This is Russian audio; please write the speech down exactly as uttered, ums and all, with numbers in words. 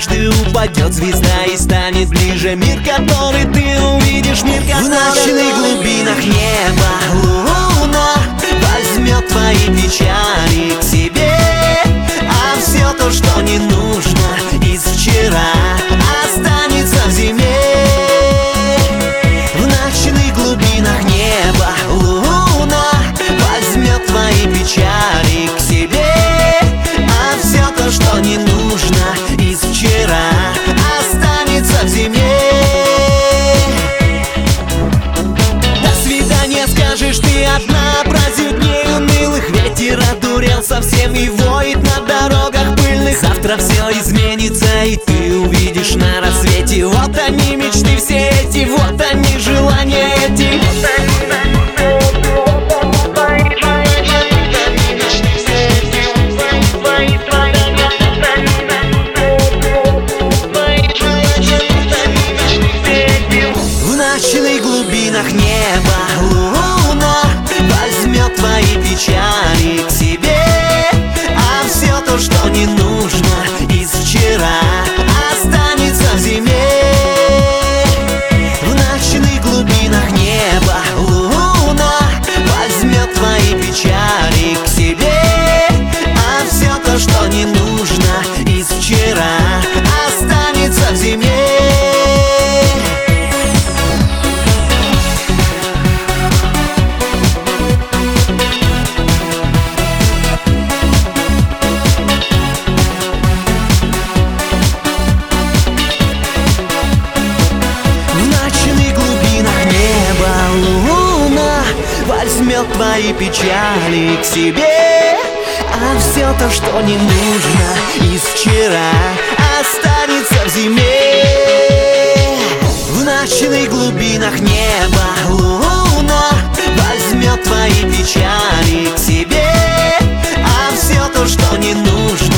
однажды упадет звезда и станет ближе мир, который ты увидишь, мир, который... В ночных глубинах неба луна возьмет твои печали к себе, а все то, что не нужно из вчера, останется в зиме. В ночных глубинах неба луна возьмет твои печали к себе, а все то, что не нужно из вчера, останется в зиме. До свидания скажешь ты одна, праздник дней унылых, ветер одурел совсем и воет на дорогах пыльных. Завтра все изменится, и ты увидишь на рассвете. Вот они мечты все эти, вот они желания эти. В ночных глубинах неба луна возьмет твои печали к себе, а все то, что не нужно из вчера, останется в зиме. В ночных глубинах неба луна возьмет твои печали к себе, а все то, что не нужно из вчера, останется в зиме. Возьмет твои печали к себе, а все то, что не нужно из вчера, останется в зиме. В ночных глубинах неба луна возьмет твои печали к себе, а все то, что не нужно